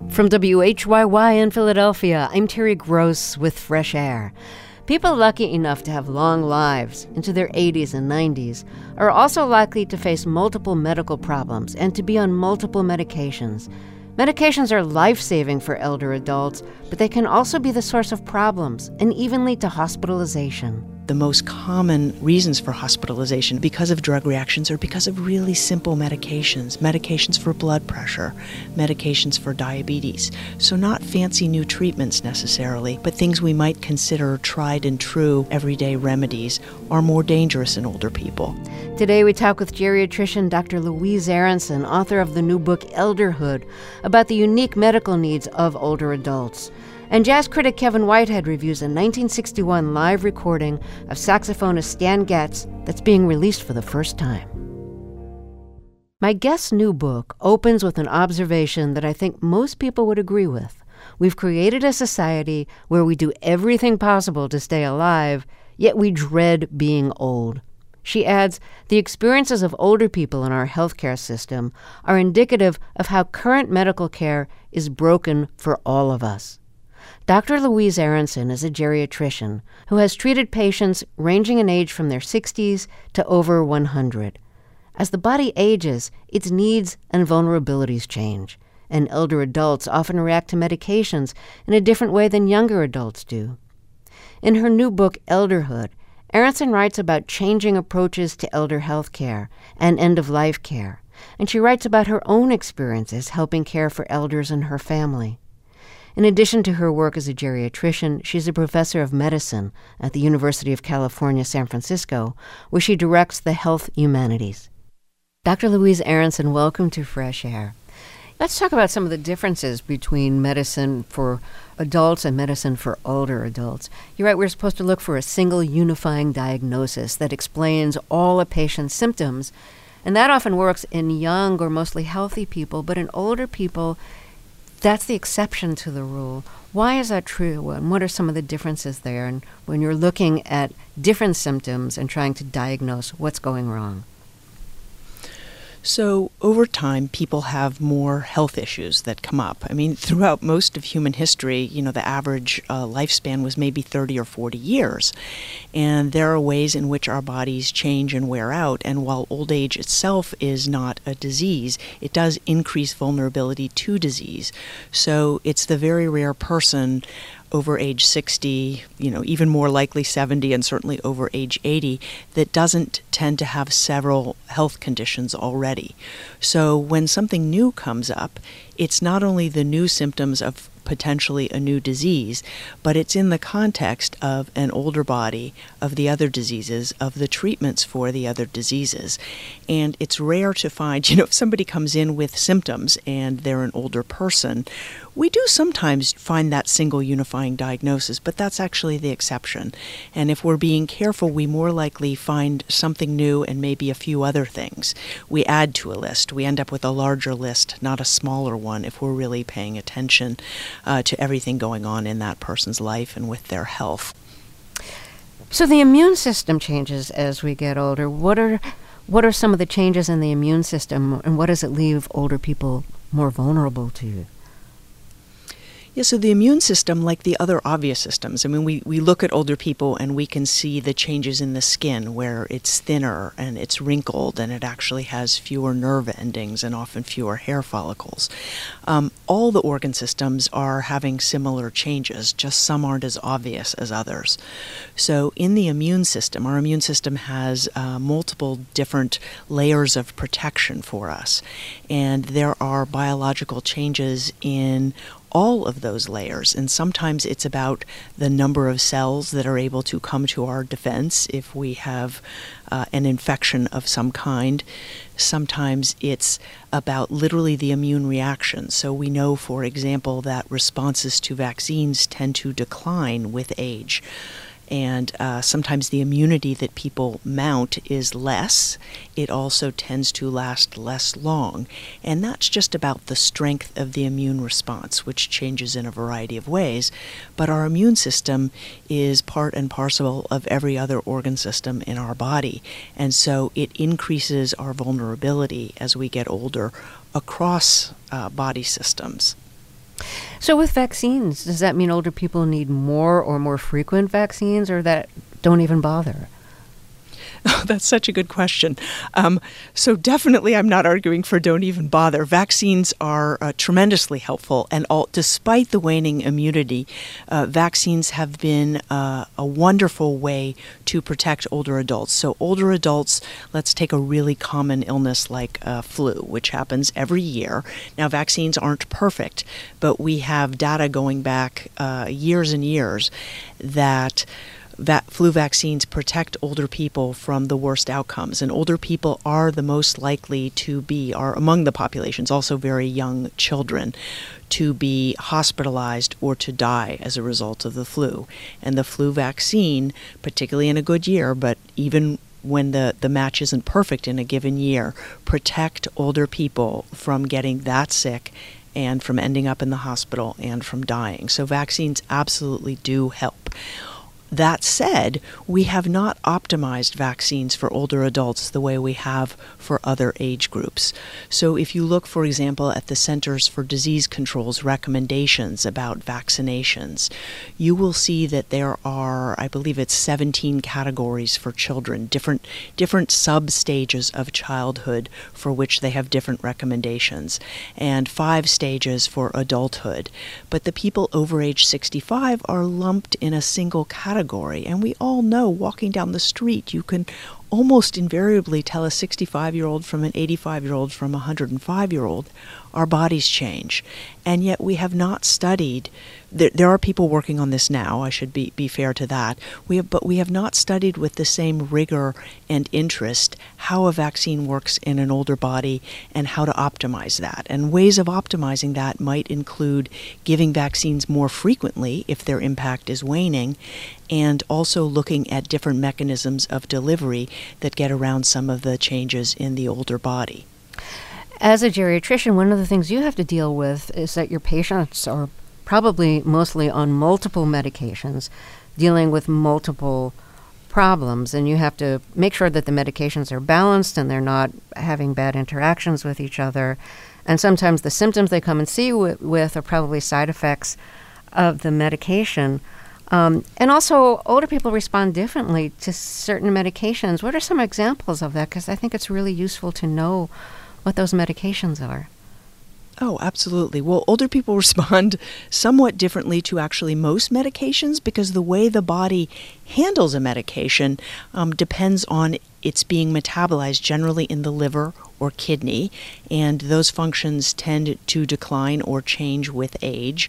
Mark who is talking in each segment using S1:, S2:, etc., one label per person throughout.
S1: From WHYY in Philadelphia, I'm Terry Gross with Fresh Air. People lucky enough to have long lives into their 80s and 90s are also likely to face multiple medical problems and to be on multiple medications. Medications are life-saving for elder adults, but they can also be the source of problems and even lead to hospitalization.
S2: The most common reasons for hospitalization because of drug reactions are because of really simple medications. Medications for blood pressure, medications for diabetes. So not fancy new treatments necessarily, but things we might consider tried and true everyday remedies are more dangerous in older people.
S1: Today we talk with geriatrician Dr. Louise Aronson, author of the new book Elderhood, about the unique medical needs of older adults. And jazz critic Kevin Whitehead reviews a 1961 live recording of saxophonist Stan Getz that's being released for the first time. My guest's new book opens with an observation that I think most people would agree with. We've created a society where we do everything possible to stay alive, yet we dread being old. She adds, the experiences of older people in our healthcare system are indicative of how current medical care is broken for all of us. Dr. Louise Aronson is a geriatrician who has treated patients ranging in age from their 60s to over 100. As the body ages, its needs and vulnerabilities change, and elder adults often react to medications in a different way than younger adults do. In her new book, Elderhood, Aronson writes about changing approaches to elder health care and end-of-life care, and she writes about her own experiences helping care for elders and her family. In addition to her work as a geriatrician, she's a professor of medicine at the University of California, San Francisco, where she directs the health humanities. Dr. Louise Aronson, welcome to Fresh Air. Let's talk about some of the differences between medicine for adults and medicine for older adults. You're right, we're supposed to look for a single unifying diagnosis that explains all a patient's symptoms, and that often works in young or mostly healthy people, but in older people, that's the exception to the rule. Why is that true, and what are some of the differences there? And when you're looking at different symptoms and trying to diagnose what's going wrong?
S2: So over time, people have more health issues that come up. I mean, throughout most of human history, the average lifespan was maybe 30 or 40 years. And there are ways in which our bodies change and wear out. And while old age itself is not a disease, it does increase vulnerability to disease. So it's the very rare person over age 60, even more likely 70, and certainly over age 80, that doesn't tend to have several health conditions already. So when something new comes up, it's not only the new symptoms of potentially a new disease, but it's in the context of an older body, of the other diseases, of the treatments for the other diseases. And it's rare to find, if somebody comes in with symptoms and they're an older person, we do sometimes find that single unifying diagnosis, but that's actually the exception. And if we're being careful, we more likely find something new and maybe a few other things. We add to a list. We end up with a larger list, not a smaller one, if we're really paying attention to everything going on in that person's life and with their health.
S1: So the immune system changes as we get older. What are some of the changes in the immune system, and what does it leave older people more vulnerable to?
S2: Yeah, so the immune system, like the other obvious systems, we look at older people and we can see the changes in the skin where it's thinner and it's wrinkled and it actually has fewer nerve endings and often fewer hair follicles. All the organ systems are having similar changes, just some aren't as obvious as others. So in the immune system, our immune system has multiple different layers of protection for us. And there are biological changes in all of those layers, and sometimes it's about the number of cells that are able to come to our defense if we have an infection of some kind. Sometimes it's about literally the immune reaction. So we know, for example, that responses to vaccines tend to decline with age. And sometimes the immunity that people mount is less. It also tends to last less long. And that's just about the strength of the immune response, which changes in a variety of ways. But our immune system is part and parcel of every other organ system in our body. And so it increases our vulnerability as we get older across body systems.
S1: So with vaccines, does that mean older people need more or more frequent vaccines, or that don't even bother?
S2: Oh, that's such a good question. So definitely I'm not arguing for don't even bother. Vaccines are tremendously helpful, and despite the waning immunity, vaccines have been a wonderful way to protect older adults. So older adults, let's take a really common illness like flu, which happens every year. Now, vaccines aren't perfect, but we have data going back years and years that flu vaccines protect older people from the worst outcomes, and older people are the most likely are among the populations, also very young children, to be hospitalized or to die as a result of the flu. And the flu vaccine, particularly in a good year, but even when the match isn't perfect in a given year, protect older people from getting that sick and from ending up in the hospital and from dying. So vaccines absolutely do help. That said, we have not optimized vaccines for older adults the way we have for other age groups. So if you look, for example, at the Centers for Disease Control's recommendations about vaccinations, you will see that there are, I believe it's 17 categories for children, different sub-stages of childhood for which they have different recommendations, and 5 stages for adulthood. But the people over age 65 are lumped in a single category. And we all know, walking down the street, you can almost invariably tell a 65-year-old from an 85-year-old from a 105-year-old. Our bodies change. And yet we have not studied, there are people working on this now, I should be fair to that, but we have not studied with the same rigor and interest how a vaccine works in an older body and how to optimize that. And ways of optimizing that might include giving vaccines more frequently if their impact is waning, and also looking at different mechanisms of delivery that get around some of the changes in the older body.
S1: As a geriatrician, one of the things you have to deal with is that your patients are probably mostly on multiple medications, dealing with multiple problems, and you have to make sure that the medications are balanced and they're not having bad interactions with each other. And sometimes the symptoms they come and see you with are probably side effects of the medication. And also, older people respond differently to certain medications. What are some examples of that? Because I think it's really useful to know what those medications are.
S2: Oh, absolutely. Well, older people respond somewhat differently to actually most medications because the way the body handles a medication depends on its being metabolized generally in the liver or kidney, and those functions tend to decline or change with age.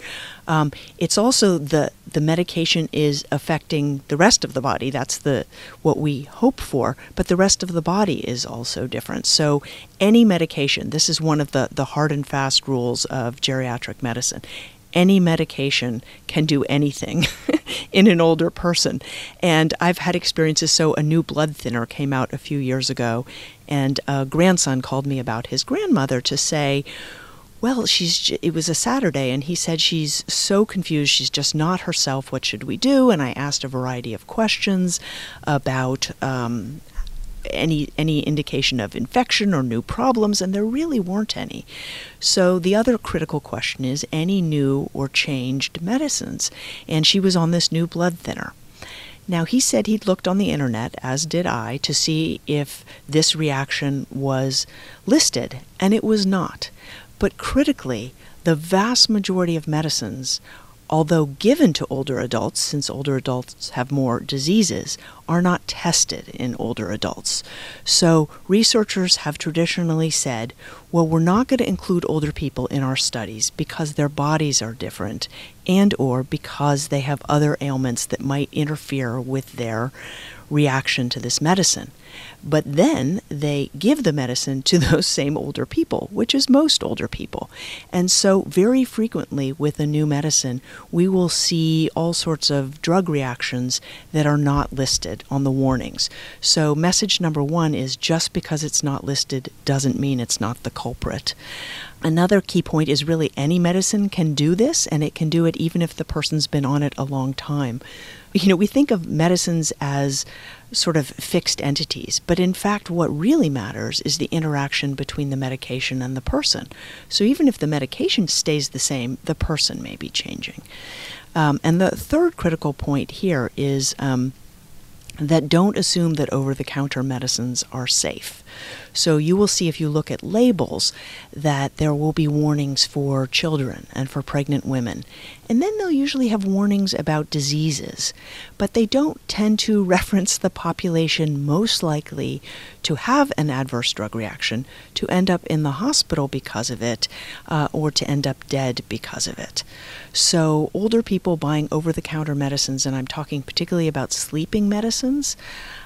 S2: It's also the medication is affecting the rest of the body. That's what we hope for, but the rest of the body is also different. So any medication, this is one of the hard and fast rules of geriatric medicine. Any medication can do anything in an older person. And I've had experiences. So a new blood thinner came out a few years ago, and a grandson called me about his grandmother to say, well, it was a Saturday, and he said she's so confused, she's just not herself, what should we do? And I asked a variety of questions about any indication of infection or new problems, and there really weren't any. So the other critical question is any new or changed medicines, and she was on this new blood thinner. Now, he said he'd looked on the internet, as did I, to see if this reaction was listed, and it was not. But critically, the vast majority of medicines, although given to older adults, since older adults have more diseases, are not tested in older adults. So researchers have traditionally said, well, we're not going to include older people in our studies because their bodies are different and or because they have other ailments that might interfere with their reaction to this medicine. But then they give the medicine to those same older people, which is most older people. And so very frequently with a new medicine, we will see all sorts of drug reactions that are not listed on the warnings. So message number one is just because it's not listed doesn't mean it's not the culprit. Another key point is really any medicine can do this, and it can do it even if the person's been on it a long time. we think of medicines as sort of fixed entities, but in fact what really matters is the interaction between the medication and the person. So even if the medication stays the same, the person may be changing. And the third critical point here is that don't assume that over-the-counter medicines are safe. So you will see if you look at labels that there will be warnings for children and for pregnant women. And then they'll usually have warnings about diseases, but they don't tend to reference the population most likely to have an adverse drug reaction, to end up in the hospital because of it, or to end up dead because of it. So older people buying over-the-counter medicines, and I'm talking particularly about sleeping medicines,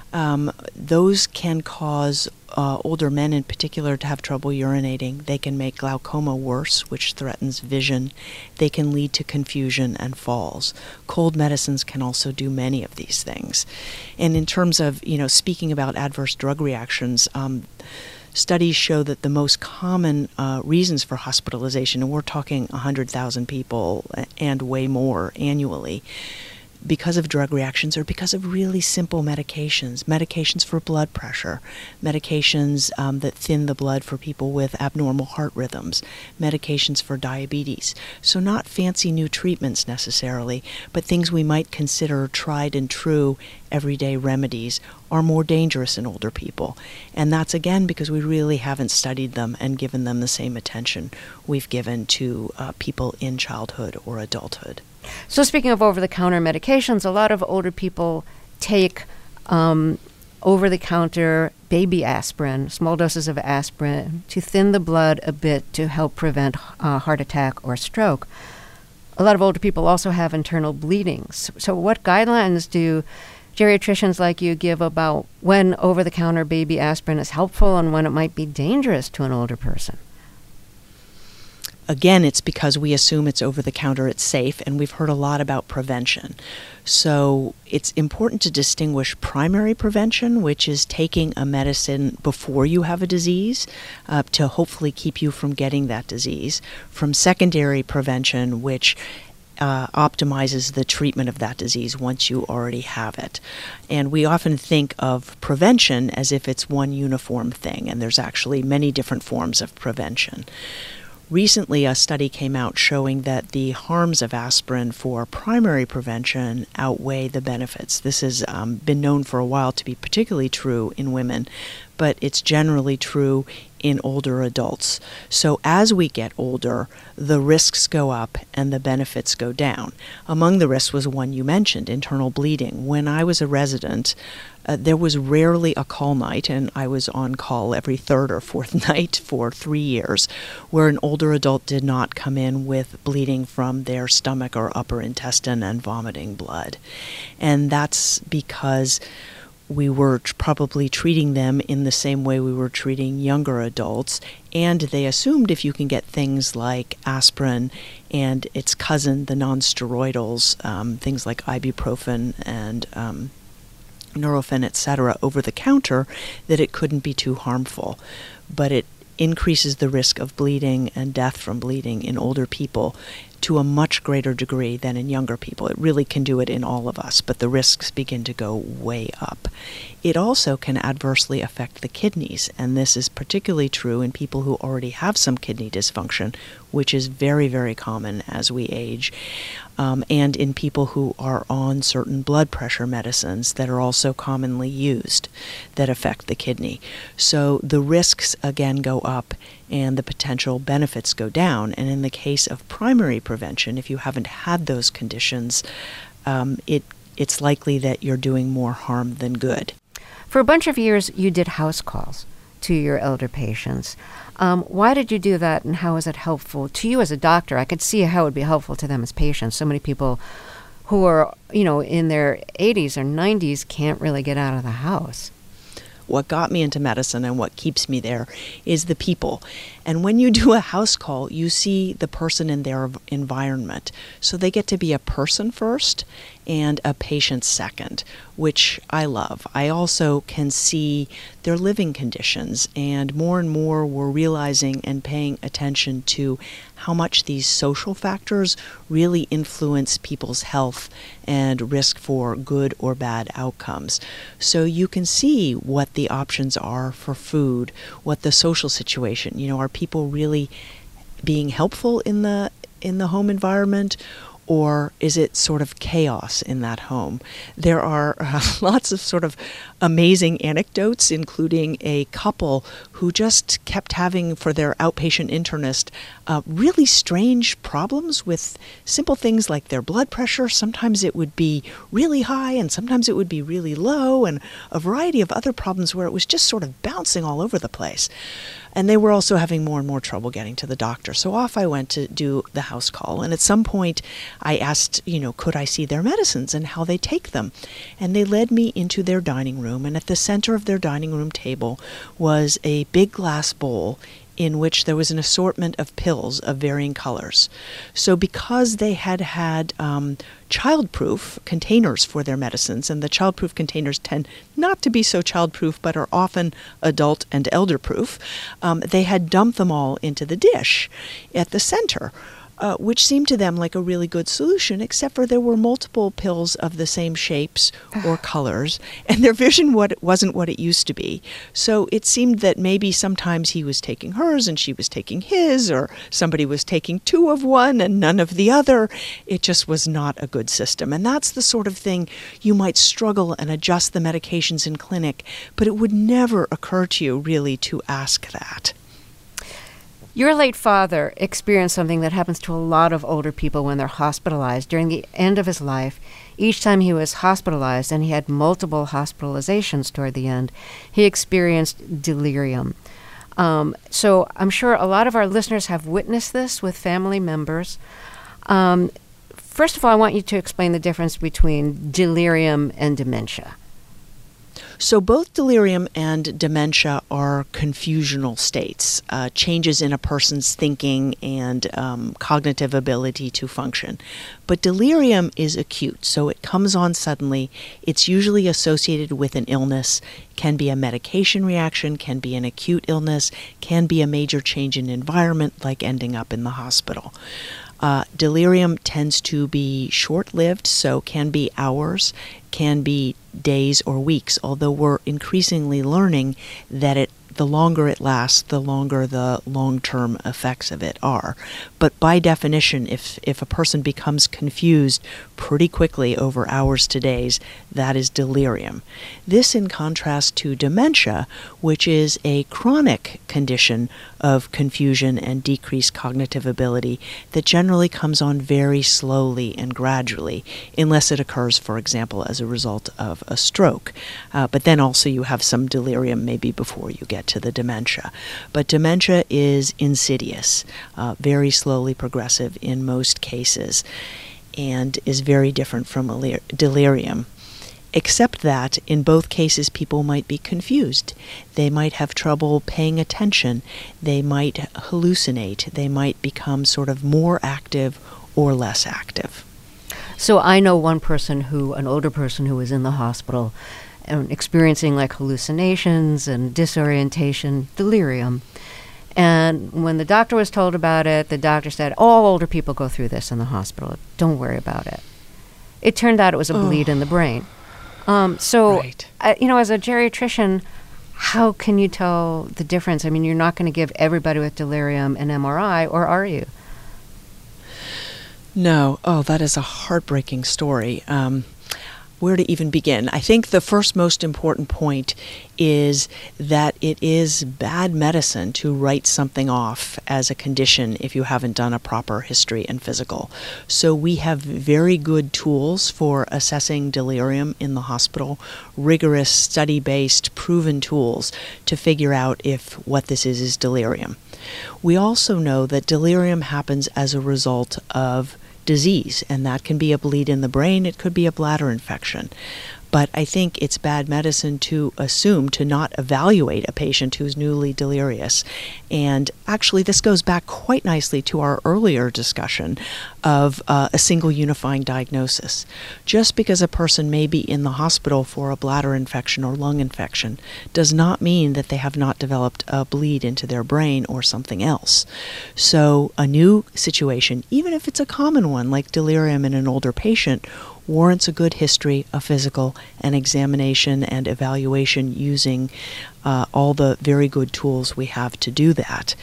S2: those can cause older men in particular to have trouble urinating. They can make glaucoma worse, which threatens vision. They can lead to confusion and falls. Cold medicines can also do many of these things. And in terms of, speaking about adverse drug reactions, studies show that the most common reasons for hospitalization, and we're talking 100,000 people and way more annually, because of drug reactions or because of really simple medications for blood pressure, medications that thin the blood for people with abnormal heart rhythms, medications for diabetes. So not fancy new treatments necessarily, but things we might consider tried and true everyday remedies are more dangerous in older people. And that's again because we really haven't studied them and given them the same attention we've given to people in childhood or adulthood.
S1: So speaking of over-the-counter medications, a lot of older people take over-the-counter baby aspirin, small doses of aspirin, to thin the blood a bit to help prevent heart attack or stroke. A lot of older people also have internal bleedings. So what guidelines do geriatricians like you give about when over-the-counter baby aspirin is helpful and when it might be dangerous to an older person?
S2: Again, it's because we assume it's over-the-counter, it's safe, and we've heard a lot about prevention. So it's important to distinguish primary prevention, which is taking a medicine before you have a disease to hopefully keep you from getting that disease, from secondary prevention, which optimizes the treatment of that disease once you already have it. And we often think of prevention as if it's one uniform thing, and there's actually many different forms of prevention. Recently, a study came out showing that the harms of aspirin for primary prevention outweigh the benefits. This has been known for a while to be particularly true in women, but it's generally true in older adults. So as we get older, the risks go up and the benefits go down. Among the risks was one you mentioned, internal bleeding. When I was a resident, there was rarely a call night, and I was on call every third or fourth night for 3 years, where an older adult did not come in with bleeding from their stomach or upper intestine and vomiting blood. And that's because we were probably treating them in the same way we were treating younger adults, and they assumed if you can get things like aspirin and its cousin, the non-steroidals, things like ibuprofen and Nurofen, etc., over the counter, that it couldn't be too harmful. But it increases the risk of bleeding and death from bleeding in older people to a much greater degree than in younger people. It really can do it in all of us, but the risks begin to go way up. It also can adversely affect the kidneys, and this is particularly true in people who already have some kidney dysfunction, which is very, very common as we age, and in people who are on certain blood pressure medicines that are also commonly used that affect the kidney. So the risks again go up and the potential benefits go down. And in the case of primary prevention, if you haven't had those conditions, it's likely that you're doing more harm than good.
S1: For a bunch of years, you did house calls to your elder patients. Why did you do that, and how is it helpful to you as a doctor? I could see how it would be helpful to them as patients. So many people who are, in their 80s or 90s can't really get out of the house.
S2: What got me into medicine and what keeps me there is the people. And when you do a house call, you see the person in their environment. So they get to be a person first, and a patient second, which I love. I also can see their living conditions, and more we're realizing and paying attention to how much these social factors really influence people's health and risk for good or bad outcomes. So you can see what the options are for food, what the social situation, are people really being helpful in the home environment, or is it sort of chaos in that home? There are lots of sort of amazing anecdotes, including a couple who just kept having, for their outpatient internist, really strange problems with simple things like their blood pressure. Sometimes it would be really high and sometimes it would be really low, and a variety of other problems where it was just sort of bouncing all over the place. And they were also having more and more trouble getting to the doctor. So off I went to do the house call. And at some point I asked, could I see their medicines and how they take them? And they led me into their dining room. And at the center of their dining room table was a big glass bowl in which there was an assortment of pills of varying colors. So because they had childproof containers for their medicines, and the childproof containers tend not to be so childproof but are often adult and elder-proof, they had dumped them all into the dish at the center, which seemed to them like a really good solution, except for there were multiple pills of the same shapes or colors, and their vision wasn't what it used to be. So it seemed that maybe sometimes he was taking hers and she was taking his, or somebody was taking two of one and none of the other. It just was not a good system. And that's the sort of thing you might struggle and adjust the medications in clinic, but it would never occur to you really to ask that.
S1: Your late father experienced something that happens to a lot of older people when they're hospitalized. During the end of his life, each time he was hospitalized, and he had multiple hospitalizations toward the end, he experienced delirium. So I'm sure a lot of our listeners have witnessed this with family members. First of all, I want you to explain the difference between delirium and dementia.
S2: So both delirium and dementia are confusional states, changes in a person's thinking and cognitive ability to function. But delirium is acute, so it comes on suddenly. It's usually associated with an illness, can be a medication reaction, can be an acute illness, can be a major change in environment like ending up in the hospital. Delirium tends to be short-lived, so can be hours, can be days or weeks, although we're increasingly learning that the longer it lasts, the longer the long-term effects of it are. But by definition, if a person becomes confused pretty quickly over hours to days, that is delirium. This in contrast to dementia, which is a chronic condition of confusion and decreased cognitive ability that generally comes on very slowly and gradually, unless it occurs, for example, as a result of a stroke. But then also you have some delirium maybe before you get to the dementia. But dementia is insidious, very slowly progressive in most cases, and is very different from delirium. Except that in both cases people might be confused. They might have trouble paying attention. They might hallucinate. They might become sort of more active or less active.
S1: So I know an older person who was in the hospital and experiencing like hallucinations and disorientation, delirium. And when the doctor was told about it, the doctor said, all older people go through this in the hospital. Don't worry about it. It turned out it was a bleed in the brain.
S2: Right.
S1: As a geriatrician, how can you tell the difference? I mean, you're not going to give everybody with delirium an MRI, or are you?
S2: No. Oh, that is a heartbreaking story. Where to even begin? I think the first most important point is that it is bad medicine to write something off as a condition if you haven't done a proper history and physical. So we have very good tools for assessing delirium in the hospital, rigorous study-based proven tools to figure out if what this is delirium. We also know that delirium happens as a result of disease, and that can be a bleed in the brain, it could be a bladder infection. But I think it's bad medicine to assume to not evaluate a patient who's newly delirious. And actually, this goes back quite nicely to our earlier discussion. of a single unifying diagnosis. Just because a person may be in the hospital for a bladder infection or lung infection does not mean that they have not developed a bleed into their brain or something else. So a new situation, even if it's a common one like delirium in an older patient, warrants a good history, a physical, an examination and evaluation using all the very good tools we have to do that.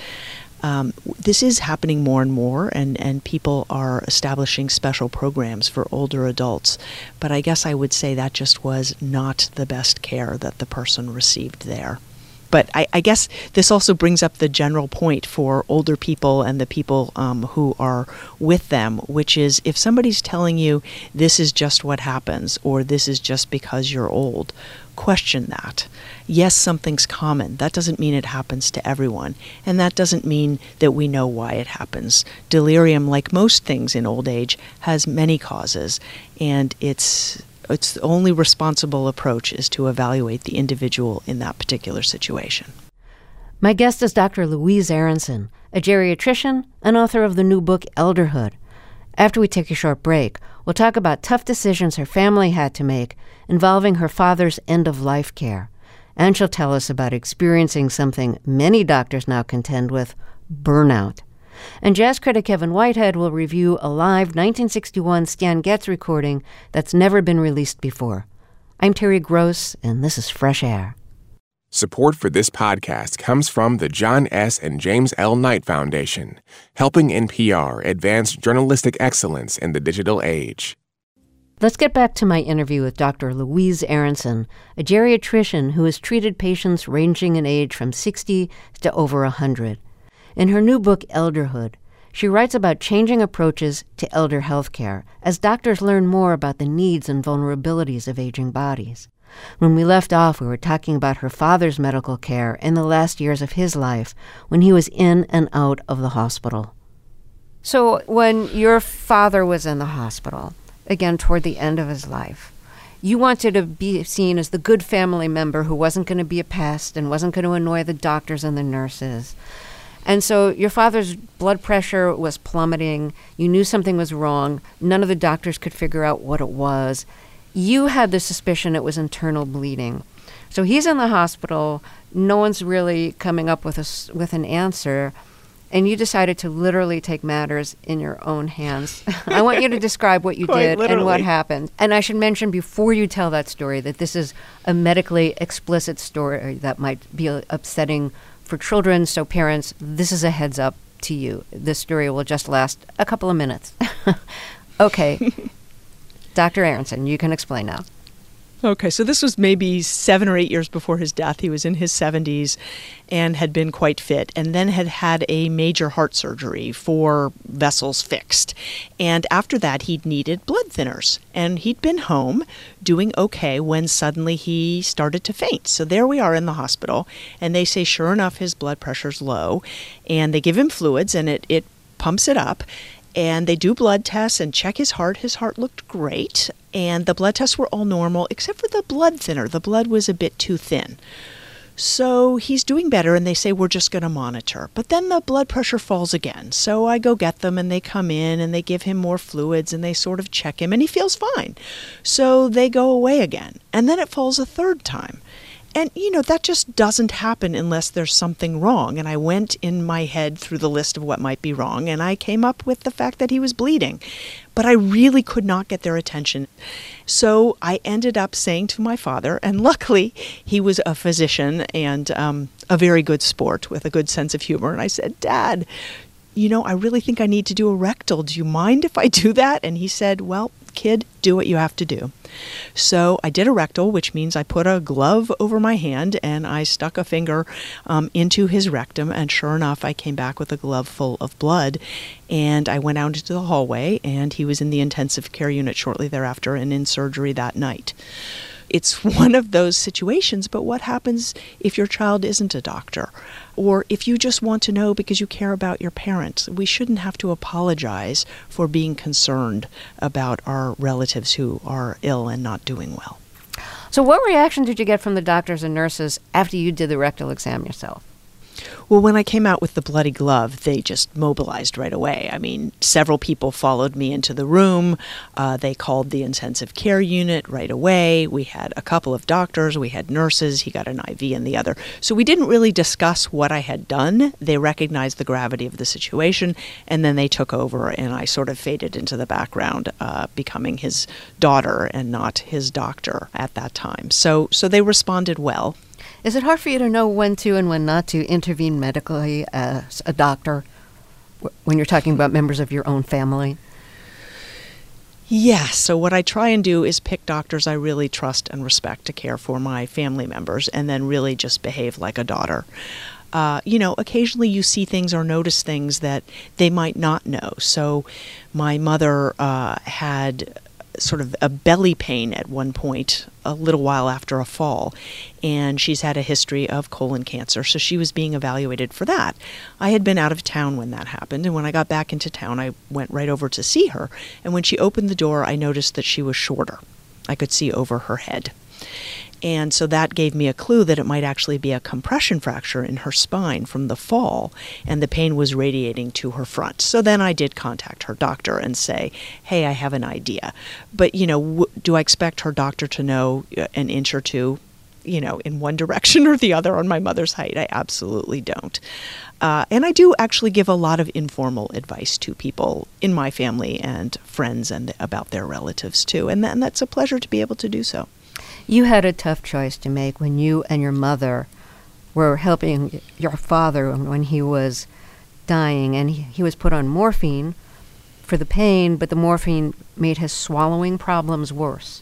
S2: This is happening more and more, and people are establishing special programs for older adults. But I guess I would say that just was not the best care that the person received there. But I guess this also brings up the general point for older people and the people who are with them, which is if somebody's telling you this is just what happens or this is just because you're old, question that. Yes, something's common. That doesn't mean it happens to everyone. And that doesn't mean that we know why it happens. Delirium, like most things in old age, has many causes, and it's the only responsible approach is to evaluate the individual in that particular situation.
S1: My guest is Dr. Louise Aronson, a geriatrician and author of the new book Elderhood. After we take a short break, we'll talk about tough decisions her family had to make involving her father's end-of-life care. And she'll tell us about experiencing something many doctors now contend with, burnout. And jazz critic Kevin Whitehead will review a live 1961 Stan Getz recording that's never been released before. I'm Terry Gross, and this is Fresh Air.
S3: Support for this podcast comes from the John S. and James L. Knight Foundation, helping NPR advance journalistic excellence in the digital age.
S1: Let's get back to my interview with Dr. Louise Aronson, a geriatrician who has treated patients ranging in age from 60 to over 100. In her new book, Elderhood, she writes about changing approaches to elder health care as doctors learn more about the needs and vulnerabilities of aging bodies. When we left off, we were talking about her father's medical care in the last years of his life when he was in and out of the hospital. So when your father was in the hospital, again toward the end of his life, you wanted to be seen as the good family member who wasn't going to be a pest and wasn't going to annoy the doctors and the nurses. And so your father's blood pressure was plummeting. You knew something was wrong. None of the doctors could figure out what it was. You had the suspicion it was internal bleeding. So he's in the hospital. No one's really coming up with an answer. And you decided to literally take matters in your own hands. I want you to describe what you did and what happened. And I should mention before you tell that story that this is a medically explicit story that might be upsetting for children, so parents, this is a heads up to you. This story will just last a couple of minutes. Okay. Dr. Aronson, you can explain now.
S2: Okay, so this was maybe 7 or 8 years before his death. He was in his 70s and had been quite fit, and then had had a major heart surgery, 4 vessels fixed. And after that, he'd needed blood thinners. And he'd been home doing okay when suddenly he started to faint. So there we are in the hospital, and they say, sure enough, his blood pressure's low. And they give him fluids, and it pumps it up. And they do blood tests and check his heart. His heart looked great, and the blood tests were all normal, except for the blood thinner. The blood was a bit too thin. So he's doing better, and they say, we're just going to monitor. But then the blood pressure falls again. So I go get them, and they come in, and they give him more fluids, and they sort of check him, and he feels fine. So they go away again, and then it falls a third time. And, that just doesn't happen unless there's something wrong. And I went in my head through the list of what might be wrong, and I came up with the fact that he was bleeding. But I really could not get their attention. So I ended up saying to my father, and luckily he was a physician and a very good sport with a good sense of humor. And I said, Dad, I really think I need to do a rectal. Do you mind if I do that? And he said, well, kid, do what you have to do. So I did a rectal, which means I put a glove over my hand and I stuck a finger into his rectum. And sure enough, I came back with a glove full of blood. And I went out into the hallway, and he was in the intensive care unit shortly thereafter and in surgery that night. It's one of those situations, but what happens if your child isn't a doctor? Or if you just want to know because you care about your parents? We shouldn't have to apologize for being concerned about our relatives who are ill and not doing well.
S1: So what reaction did you get from the doctors and nurses after you did the rectal exam yourself?
S2: Well, when I came out with the bloody glove, they just mobilized right away. I mean, several people followed me into the room. They called the intensive care unit right away. We had a couple of doctors. We had nurses. He got an IV in the other. So we didn't really discuss what I had done. They recognized the gravity of the situation, and then they took over, and I sort of faded into the background, becoming his daughter and not his doctor at that time. So they responded well.
S1: Is it hard for you to know when to and when not to intervene medically as a doctor when you're talking about members of your own family?
S2: Yes. So what I try and do is pick doctors I really trust and respect to care for my family members, and then really just behave like a daughter. Occasionally you see things or notice things that they might not know. So my mother had sort of a belly pain at one point a little while after a fall, and she's had a history of colon cancer, so she was being evaluated for that. I had been out of town when that happened, and when I got back into town, I went right over to see her, and when she opened the door, I noticed that she was shorter. I could see over her head. And so that gave me a clue that it might actually be a compression fracture in her spine from the fall, and the pain was radiating to her front. So then I did contact her doctor and say, hey, I have an idea. But, do I expect her doctor to know an inch or two, in one direction or the other on my mother's height? I absolutely don't. And I do actually give a lot of informal advice to people in my family and friends and about their relatives too. And that's a pleasure to be able to do so.
S1: You had a tough choice to make when you and your mother were helping your father when he was dying, and he was put on morphine for the pain, but the morphine made his swallowing problems worse.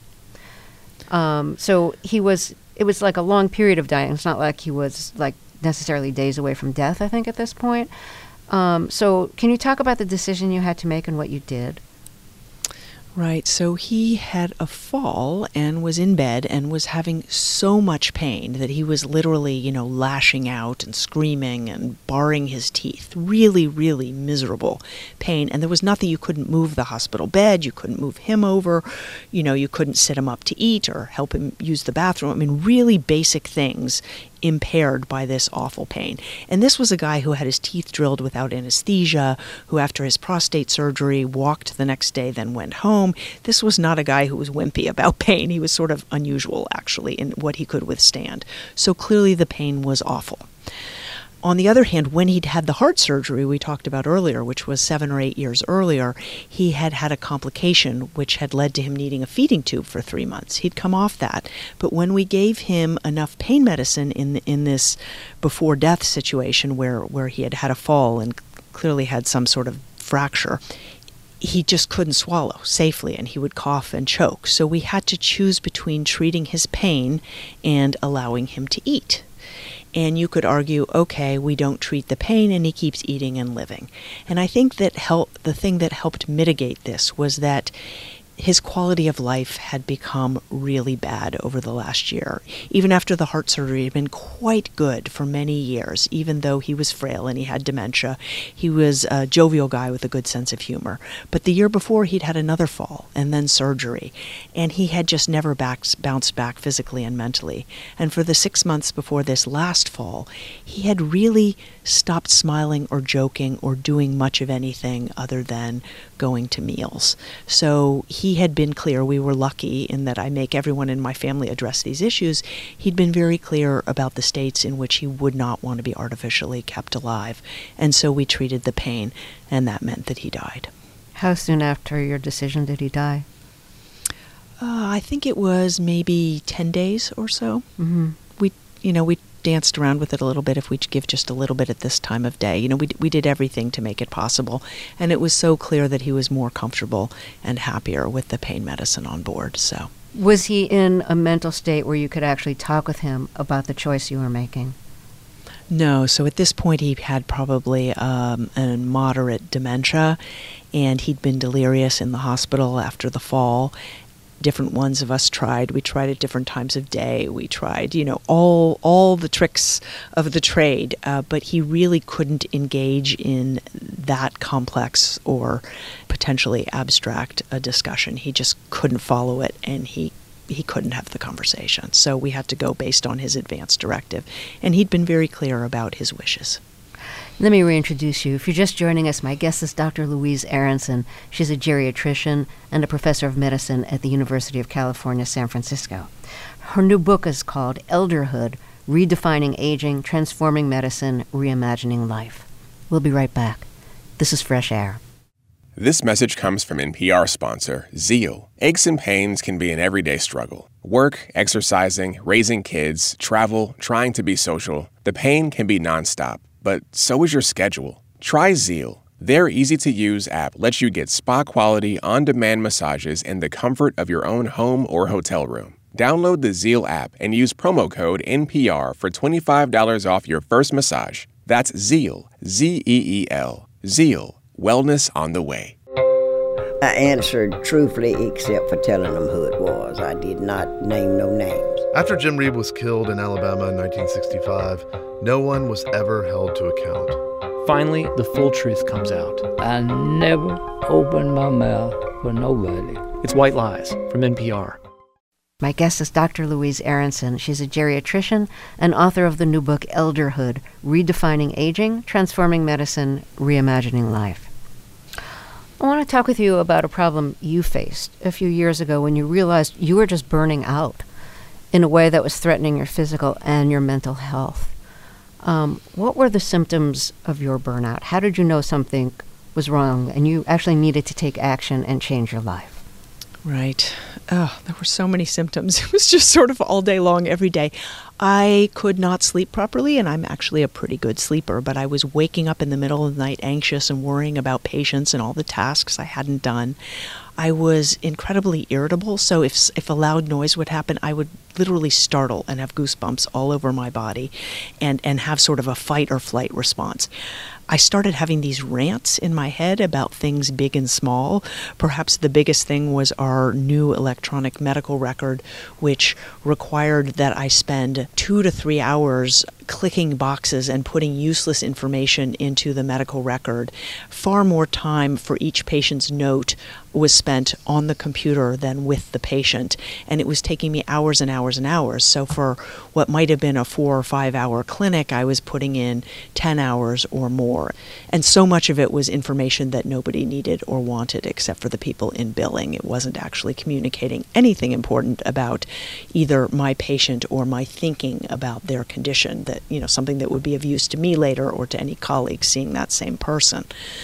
S1: So it was like a long period of dying. It's not like he was like necessarily days away from death, I think, at this point. So can you talk about the decision you had to make and what you did?
S2: Right. So he had a fall and was in bed and was having so much pain that he was literally, lashing out and screaming and baring his teeth. Really, really miserable pain. And there was nothing. You couldn't move the hospital bed. You couldn't move him over. You couldn't sit him up to eat or help him use the bathroom. I mean, really basic things impaired by this awful pain. And this was a guy who had his teeth drilled without anesthesia, who after his prostate surgery walked the next day, then went home. This was not a guy who was wimpy about pain. He was sort of unusual, actually, in what he could withstand. So clearly the pain was awful. On the other hand, when he'd had the heart surgery we talked about earlier, which was 7 or 8 years earlier, he had had a complication which had led to him needing a feeding tube for 3 months. He'd come off that. But when we gave him enough pain medicine in this before-death situation where he had had a fall and clearly had some sort of fracture, he just couldn't swallow safely, and he would cough and choke. So we had to choose between treating his pain and allowing him to eat. And you could argue, okay, we don't treat the pain and he keeps eating and living. And I think that the thing that helped mitigate this was that his quality of life had become really bad over the last year. Even after the heart surgery, it had been quite good for many years, even though he was frail and he had dementia. He was a jovial guy with a good sense of humor. But the year before, he'd had another fall and then surgery, and he had just never bounced back physically and mentally. And for the 6 months before this last fall, he had really stopped smiling or joking or doing much of anything other than going to meals. So he had been clear. We were lucky in that I make everyone in my family address these issues. He'd been very clear about the states in which he would not want to be artificially kept alive. And so we treated the pain, and that meant that he died.
S1: How soon after your decision did he die?
S2: I think it was maybe 10 days or so.
S1: Mm-hmm.
S2: We danced around with it a little bit if we give just a little bit at this time of day. We did everything to make it possible. And it was so clear that he was more comfortable and happier with the pain medicine on board. So,
S1: was he in a mental state where you could actually talk with him about the choice you were making?
S2: No. So at this point, he had probably a moderate dementia, and he'd been delirious in the hospital after the fall. Different ones of us tried. We tried at different times of day. We tried, all the tricks of the trade, but he really couldn't engage in that complex or potentially abstract a discussion. He just couldn't follow it, and he he couldn't have the conversation. So we had to go based on his advance directive. And he'd been very clear about his wishes.
S1: Let me reintroduce you. If you're just joining us, my guest is Dr. Louise Aronson. She's a geriatrician and a professor of medicine at the University of California, San Francisco. Her new book is called Elderhood: Redefining Aging, Transforming Medicine, Reimagining Life. We'll be right back. This is Fresh Air.
S3: This message comes from NPR sponsor Zeal. Aches and pains can be an everyday struggle. Work, exercising, raising kids, travel, trying to be social. The pain can be nonstop, but so is your schedule. Try Zeal. Their easy-to-use app lets you get spa-quality, on-demand massages in the comfort of your own home or hotel room. Download the Zeal app and use promo code NPR for $25 off your first massage. That's Zeal, Z-E-E-L. Zeal. Wellness on the way.
S4: I answered truthfully except for telling them who it was. I did not name no names.
S5: After Jim Reeb was killed in Alabama in 1965, no one was ever held to account.
S6: Finally, the full truth comes out.
S7: I never opened my mouth for nobody.
S6: It's White Lies from NPR.
S1: My guest is Dr. Louise Aronson. She's a geriatrician and author of the new book Elderhood: Redefining Aging, Transforming Medicine, Reimagining Life. I want to talk with you about a problem you faced a few years ago when you realized you were just burning out in a way that was threatening your physical and your mental health. What were the symptoms of your burnout? How did you know something was wrong and you actually needed to take action and change your life?
S2: Right. Oh, there were so many symptoms. It was just sort of all day long, every day. I could not sleep properly, and I'm actually a pretty good sleeper, but I was waking up in the middle of the night anxious and worrying about patients and all the tasks I hadn't done. I was incredibly irritable, so if a loud noise would happen, I would literally startle and have goosebumps all over my body and have sort of a fight or flight response. I started having these rants in my head about things big and small. Perhaps the biggest thing was our new electronic medical record, which required that I spend 2 to 3 hours clicking boxes and putting useless information into the medical record. Far more time for each patient's note was spent on the computer than with the patient, and it was taking me hours and hours and hours. So for what might have been a 4 or 5 hour clinic, I was putting in 10 hours or more. And so much of it was information that nobody needed or wanted except for the people in billing. It wasn't actually communicating anything important about either my patient or my thinking about their condition, that, you know, something that would be of use to me later or to any colleague seeing that same person.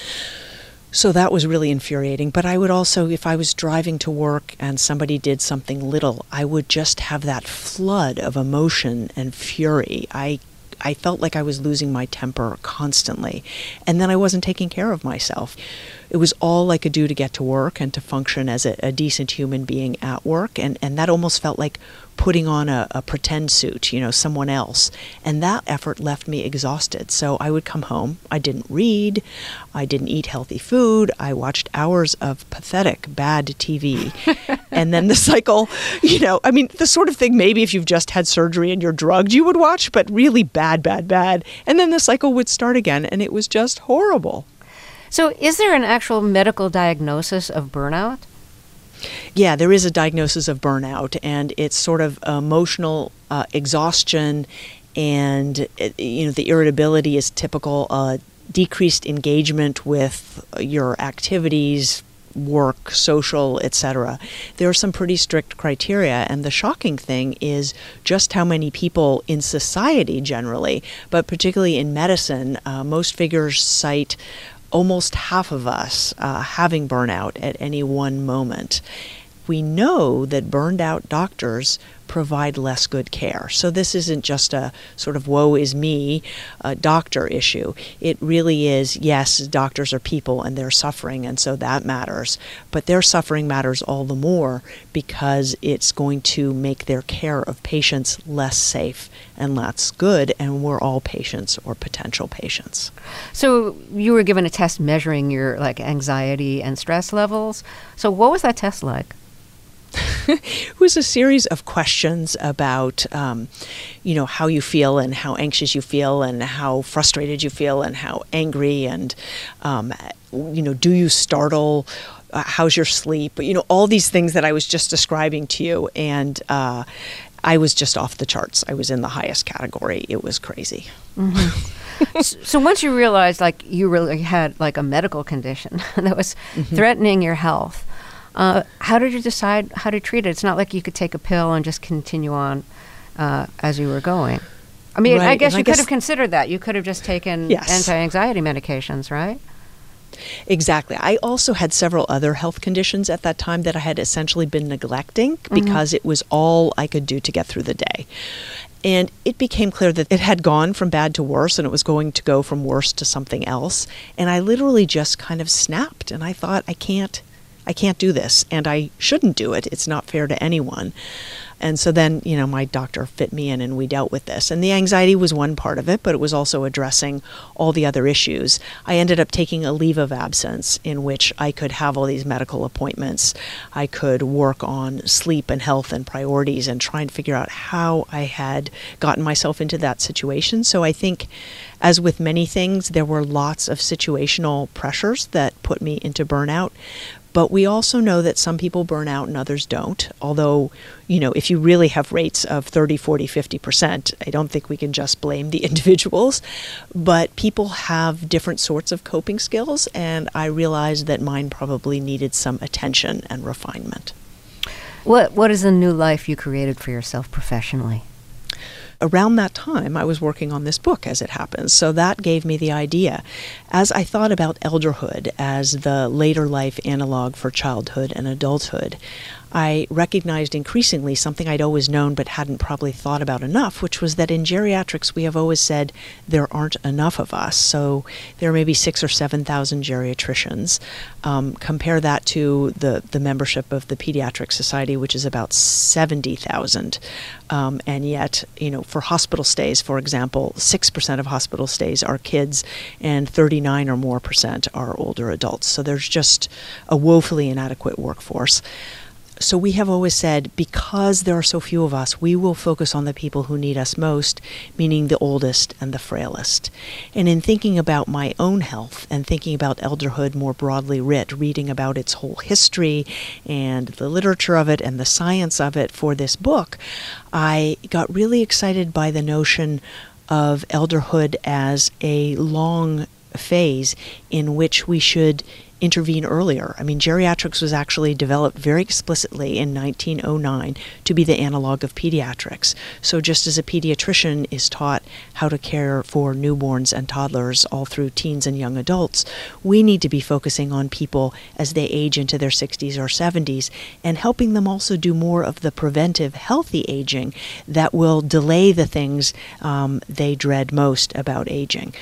S2: So that was really infuriating. But I would also, if I was driving to work and somebody did something little, I would just have that flood of emotion and fury. I felt like I was losing my temper constantly. And then I wasn't taking care of myself. It was all I could do to get to work and to function as a decent human being at work. And that almost felt like putting on a pretend suit, you know, someone else. And that effort left me exhausted. So I would come home. I didn't read. I didn't eat healthy food. I watched hours of pathetic, bad TV. And then the cycle, you know, I mean, the sort of thing maybe if you've just had surgery and you're drugged, you would watch, but really bad. And then the cycle would start again, and it was just horrible.
S1: So is there an actual medical diagnosis of burnout?
S2: Yeah, there is a diagnosis of burnout, and it's sort of emotional exhaustion, and you know, the irritability is typical, decreased engagement with your activities, work, social, etc. There are some pretty strict criteria, and the shocking thing is just how many people in society generally, but particularly in medicine, most figures cite almost half of us having burnout at any one moment. We know that burned out doctors provide less good care. So this isn't just a sort of woe is me doctor issue. It really is, yes, doctors are people and they're suffering, and so that matters. But their suffering matters all the more because it's going to make their care of patients less safe and less good, and we're all patients or potential patients.
S1: So you were given a test measuring your anxiety and stress levels. So what was that test like?
S2: It was a series of questions about, how you feel and how anxious you feel and how frustrated you feel and how angry and, do you startle how's your sleep? All these things that I was just describing to you. And I was just off the charts. I was in the highest category. It was crazy.
S1: Mm-hmm. So once you realized like you really had like a medical condition that was threatening your health, how did you decide how to treat it? It's not like you could take a pill and just continue on as you were going. I mean,
S2: right.
S1: I guess you could have considered that. You could have just taken anti-anxiety medications, right?
S2: Exactly. I also had several other health conditions at that time that I had essentially been neglecting because it was all I could do to get through the day. And it became clear that it had gone from bad to worse, and it was going to go from worse to something else. And I literally just kind of snapped, and I thought, I can't do this, and I shouldn't do it. It's not fair to anyone. And so then, my doctor fit me in and we dealt with this. And the anxiety was one part of it, but it was also addressing all the other issues. I ended up taking a leave of absence in which I could have all these medical appointments. I could work on sleep and health and priorities and try and figure out how I had gotten myself into that situation. So I think, as with many things, there were lots of situational pressures that put me into burnout. But we also know that some people burn out and others don't. Although, if you really have rates of 30, 40, 50%, I don't think we can just blame the individuals. But people have different sorts of coping skills, and I realized that mine probably needed some attention and refinement.
S1: What is the new life you created for yourself professionally?
S2: Around that time, I was working on this book, as it happens. So that gave me the idea. As I thought about elderhood as the later life analog for childhood and adulthood, I recognized increasingly something I'd always known but hadn't probably thought about enough, which was that in geriatrics we have always said there aren't enough of us. So there may be 6,000 or 7,000 geriatricians. Compare that to the membership of the Pediatric Society, which is about 70,000. And yet, for hospital stays, for example, 6% of hospital stays are kids and 39 or more % are older adults. So there's just a woefully inadequate workforce. So we have always said, because there are so few of us, we will focus on the people who need us most, meaning the oldest and the frailest. And in thinking about my own health and thinking about elderhood more broadly reading about its whole history and the literature of it and the science of it for this book, I got really excited by the notion of elderhood as a long phase in which we should intervene earlier. I mean, geriatrics was actually developed very explicitly in 1909 to be the analog of pediatrics. So just as a pediatrician is taught how to care for newborns and toddlers all through teens and young adults, we need to be focusing on people as they age into their 60s or 70s and helping them also do more of the preventive, healthy aging that will delay the things they dread most about aging.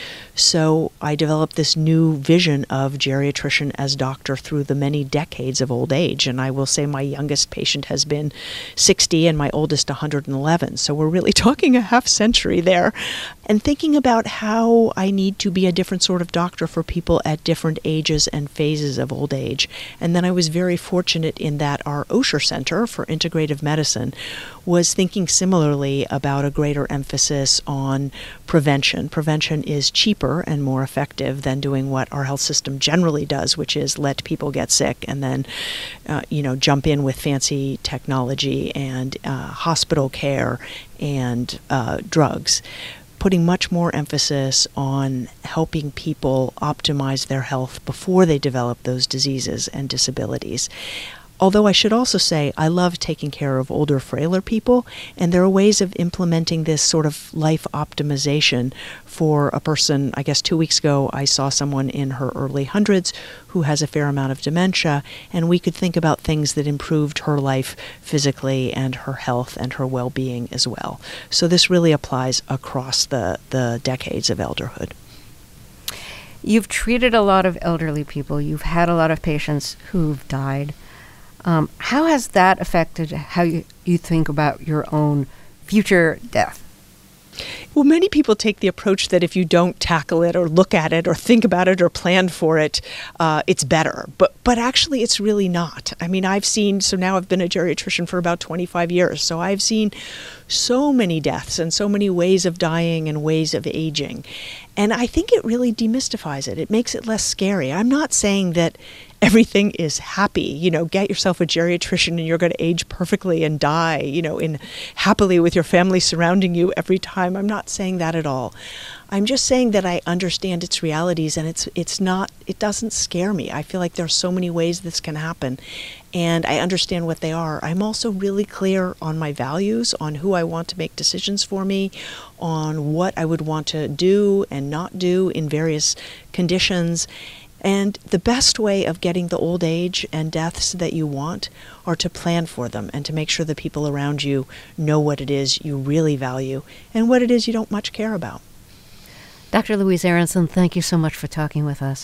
S2: So I developed this new vision of geriatrician as doctor through the many decades of old age. And I will say my youngest patient has been 60 and my oldest 111. So we're really talking a half century there. And thinking about how I need to be a different sort of doctor for people at different ages and phases of old age. And then I was very fortunate in that our Osher Center for Integrative Medicine was thinking similarly about a greater emphasis on prevention. Prevention is cheaper and more effective than doing what our health system generally does, which is let people get sick and then, jump in with fancy technology and hospital care and drugs. Putting much more emphasis on helping people optimize their health before they develop those diseases and disabilities. Although I should also say I love taking care of older, frailer people, and there are ways of implementing this sort of life optimization for a person. I guess 2 weeks ago I saw someone in her early hundreds who has a fair amount of dementia, and we could think about things that improved her life physically and her health and her well-being as well. So this really applies across the decades of elderhood.
S1: You've treated a lot of elderly people. You've had a lot of patients who've died. How has that affected how you think about your own future death?
S2: Well, many people take the approach that if you don't tackle it or look at it or think about it or plan for it, it's better. But actually, it's really not. I mean, now I've been a geriatrician for about 25 years, so I've seen so many deaths and so many ways of dying and ways of aging. And I think it really demystifies it. It makes it less scary. I'm not saying that everything is happy. Get yourself a geriatrician and you're going to age perfectly and die, in happily with your family surrounding you every time. I'm not saying that at all. I'm just saying that I understand its realities, and it doesn't scare me. I feel like there are so many ways this can happen, and I understand what they are. I'm also really clear on my values, on who I want to make decisions for me, on what I would want to do and not do in various conditions. And the best way of getting the old age and deaths that you want are to plan for them and to make sure the people around you know what it is you really value and what it is you don't much care about.
S1: Dr. Louise Aronson, thank you so much for talking with us.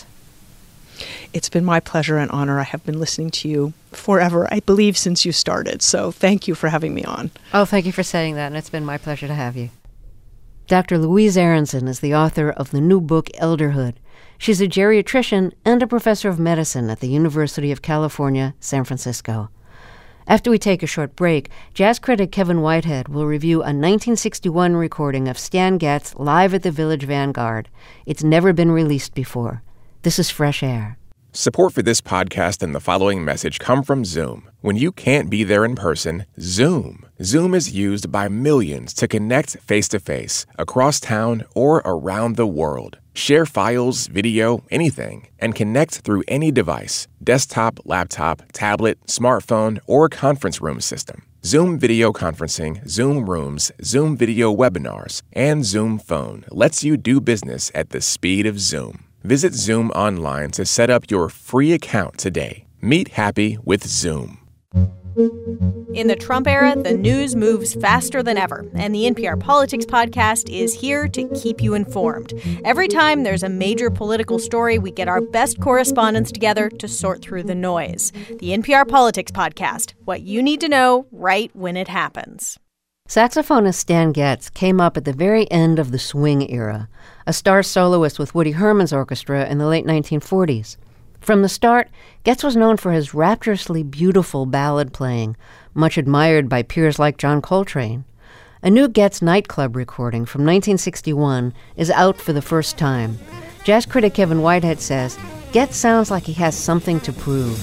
S2: It's been my pleasure and honor. I have been listening to you forever, I believe, since you started. So thank you for having me on.
S1: Oh, thank you for saying that, and it's been my pleasure to have you. Dr. Louise Aronson is the author of the new book, Elderhood. She's a geriatrician and a professor of medicine at the University of California, San Francisco. After we take a short break, jazz critic Kevin Whitehead will review a 1961 recording of Stan Getz live at the Village Vanguard. It's never been released before. This is Fresh Air.
S3: Support for this podcast and the following message come from Zoom. When you can't be there in person, Zoom. Zoom is used by millions to connect face-to-face, across town, or around the world. Share files, video, anything, and connect through any device, desktop, laptop, tablet, smartphone, or conference room system. Zoom video conferencing, Zoom Rooms, Zoom video webinars, and Zoom Phone lets you do business at the speed of Zoom. Visit Zoom online to set up your free account today. Meet happy with Zoom.
S8: In the Trump era, the news moves faster than ever, and the NPR Politics Podcast is here to keep you informed. Every time there's a major political story, we get our best correspondents together to sort through the noise. The NPR Politics Podcast, what you need to know right when it happens.
S1: Saxophonist Stan Getz came up at the very end of the swing era, a star soloist with Woody Herman's orchestra in the late 1940s. From the start, Getz was known for his rapturously beautiful ballad playing, much admired by peers like John Coltrane. A new Getz nightclub recording from 1961 is out for the first time. Jazz critic Kevin Whitehead says, Getz sounds like he has something to prove.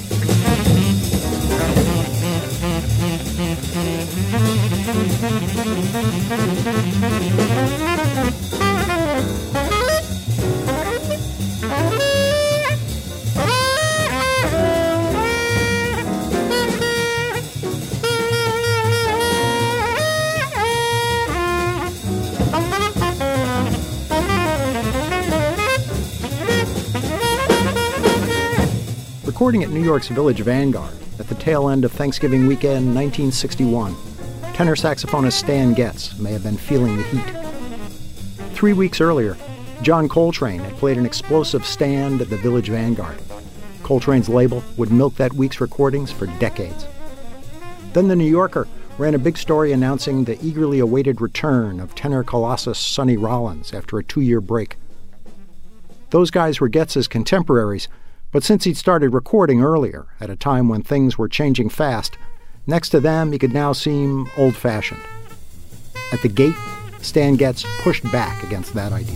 S9: Recording at New York's Village Vanguard at the tail end of Thanksgiving weekend 1961, tenor saxophonist Stan Getz may have been feeling the heat. 3 weeks earlier, John Coltrane had played an explosive stand at the Village Vanguard. Coltrane's label would milk that week's recordings for decades. Then the New Yorker ran a big story announcing the eagerly awaited return of tenor colossus Sonny Rollins after a 2-year break. Those guys were Getz's contemporaries, but since he'd started recording earlier, at a time when things were changing fast, next to them he could now seem old-fashioned. At the gate, Stan Getz pushed back against that idea.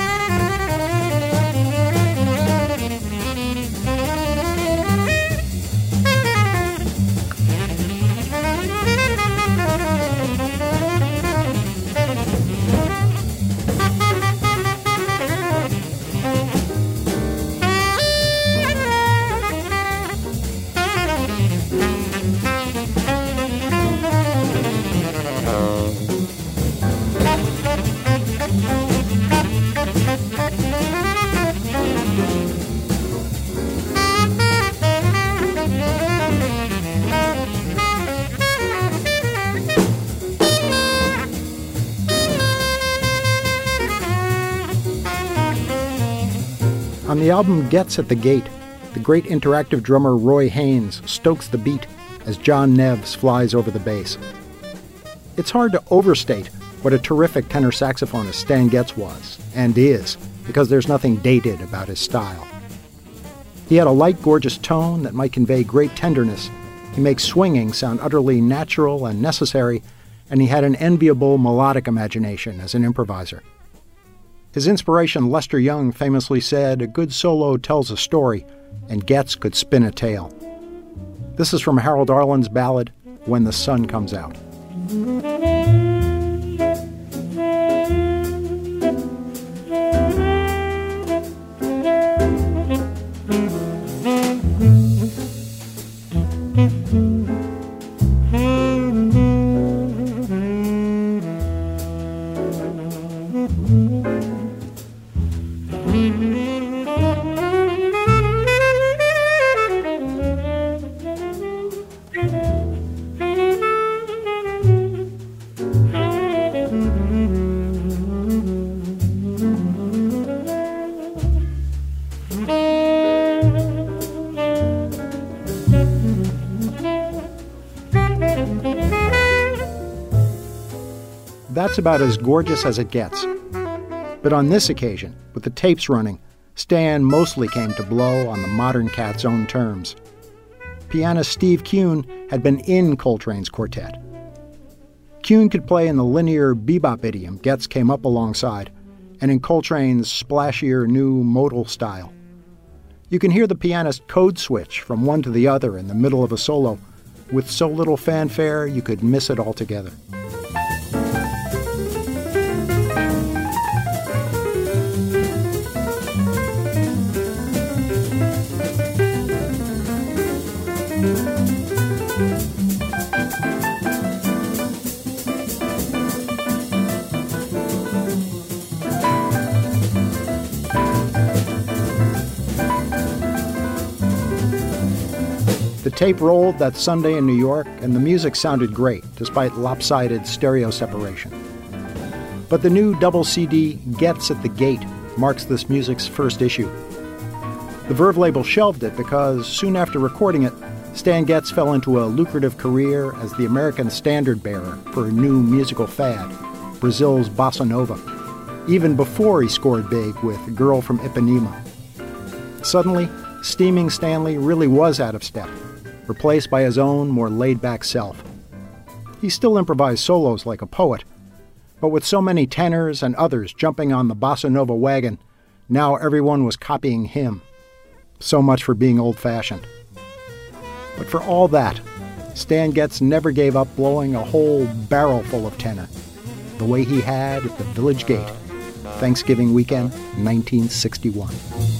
S9: On the album Getz at the Gate, the great interactive drummer Roy Haynes stokes the beat as John Neves flies over the bass. It's hard to overstate what a terrific tenor saxophonist Stan Getz was, and is, because there's nothing dated about his style. He had a light, gorgeous tone that might convey great tenderness. He makes swinging sound utterly natural and necessary, and he had an enviable melodic imagination as an improviser. His inspiration, Lester Young, famously said, "A good solo tells a story, and Getz could spin a tale. This is from Harold Arlen's ballad, When the Sun Comes Out. That's about as gorgeous as it gets. But on this occasion, with the tapes running, Stan mostly came to blow on the modern cat's own terms. Pianist Steve Kuhn had been in Coltrane's quartet. Kuhn could play in the linear bebop idiom Getz came up alongside, and in Coltrane's splashier new modal style. You can hear the pianist code switch from one to the other in the middle of a solo, with so little fanfare you could miss it altogether. The tape rolled that Sunday in New York, and the music sounded great, despite lopsided stereo separation. But the new double CD, Getz at the Gate, marks this music's first issue. The Verve label shelved it because, soon after recording it, Stan Getz fell into a lucrative career as the American standard bearer for a new musical fad, Brazil's bossa nova, even before he scored big with Girl from Ipanema. Suddenly, steaming Stanley really was out of step, replaced by his own, more laid-back self. He still improvised solos like a poet, but with so many tenors and others jumping on the bossa nova wagon, now everyone was copying him. So much for being old-fashioned. But for all that, Stan Getz never gave up blowing a whole barrel full of tenor, the way he had at the Village Gate, Thanksgiving weekend, 1961.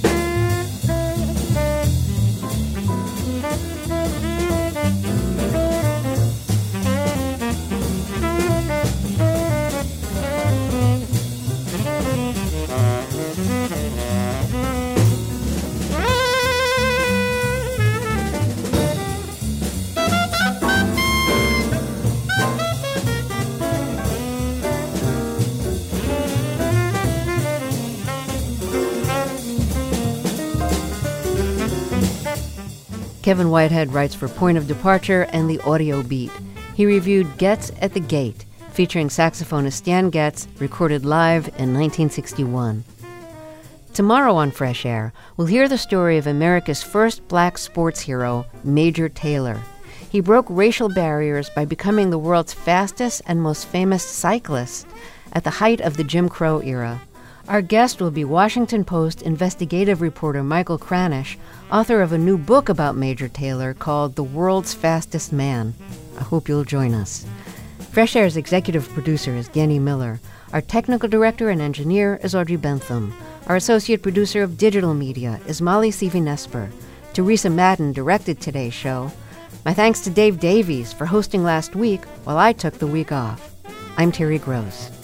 S1: Kevin Whitehead writes for Point of Departure and The Audio Beat. He reviewed Getz at the Gate, featuring saxophonist Stan Getz, recorded live in 1961. Tomorrow on Fresh Air, we'll hear the story of America's first black sports hero, Major Taylor. He broke racial barriers by becoming the world's fastest and most famous cyclist at the height of the Jim Crow era. Our guest will be Washington Post investigative reporter Michael Kranish, author of a new book about Major Taylor called The World's Fastest Man. I hope you'll join us. Fresh Air's executive producer is Genny Miller. Our technical director and engineer is Audrey Bentham. Our associate producer of digital media is Molly Seavy-Nesper. Teresa Madden directed today's show. My thanks to Dave Davies for hosting last week while I took the week off. I'm Terry Gross.